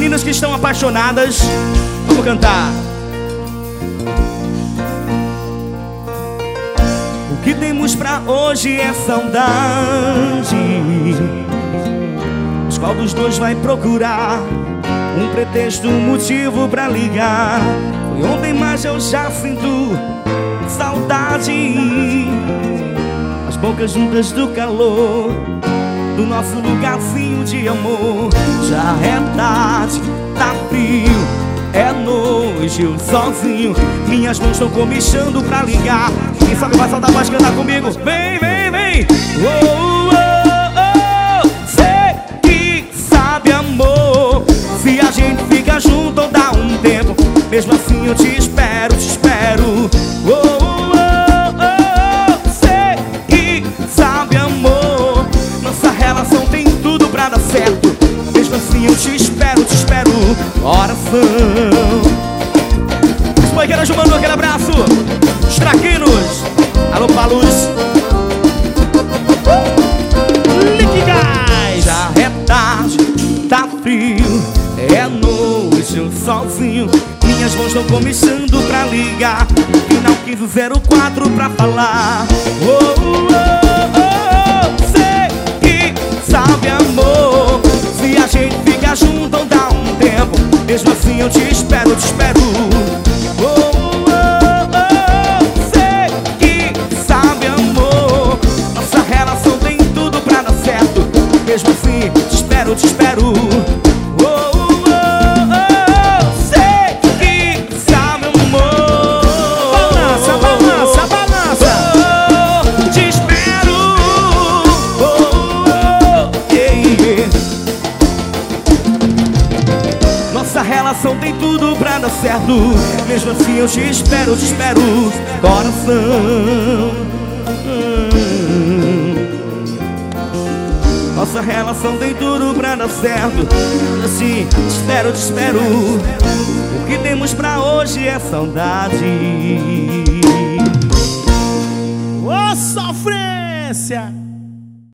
meninas que estão apaixonadas, vamos cantar. O que temos pra hoje é saudade. Mas qual dos dois vai procurar um pretexto, um motivo pra ligar? Foi ontem, mas eu já sinto saudade. As bocas juntas do calor do nosso lugarzinho de amor. Já é tarde, tá frio, é noite, eu sozinho. Minhas mãos estão comichando pra ligar. Quem sabe vai soltar a voz, cantar comigo. Vem, vem, vem. Oh, oh, oh. Sei que sabe, amor, se a gente fica junto ou dá um tempo. Mesmo assim eu te espero, te espero. Oh, oh, oh, oh. Sei que sabe, amor, nossa relação tem tudo pra dar certo. Mesmo assim eu te espero, coração. Os banqueiros mandou aquele abraço. Os traquinos, alô Paluz, Lick Gás. Já é tarde, tá frio, é noite, eu sozinho. Minhas mãos estão começando pra ligar. Final 1504 pra falar. Oh, oh, oh, oh. Sei que sabe, amor, se a gente fica junto ou dá um tempo. Mesmo assim eu te espero, te espero. Oh, oh, oh, oh. Sei que sabe, amor, nossa relação tem tudo pra dar certo. Mesmo assim te espero, te espero. Nossa relação tem tudo pra dar certo. Mesmo assim eu te espero, coração. Nossa relação tem tudo pra dar certo. Assim, te espero. O que temos pra hoje é saudade. Ô, sofrência!